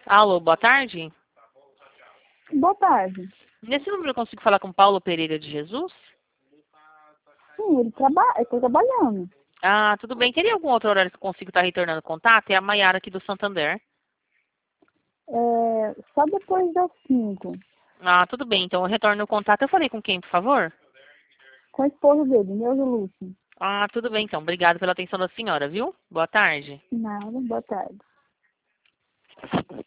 Alô, boa tarde. Boa tarde. Nesse número eu consigo falar com Paulo Pereira de Jesus? Sim, estou trabalhando. Ah, tudo bem. Teria algum outro horário que eu consigo estar retornando contato? É a Maiara aqui do Santander. Só depois das 5. Ah, tudo bem. Então eu retorno o contato. Eu falei com quem, por favor? Com a esposa dele, Neuza Lúcia. Ah, tudo bem então. Obrigado pela atenção da senhora, viu? Boa tarde. Nada, boa tarde.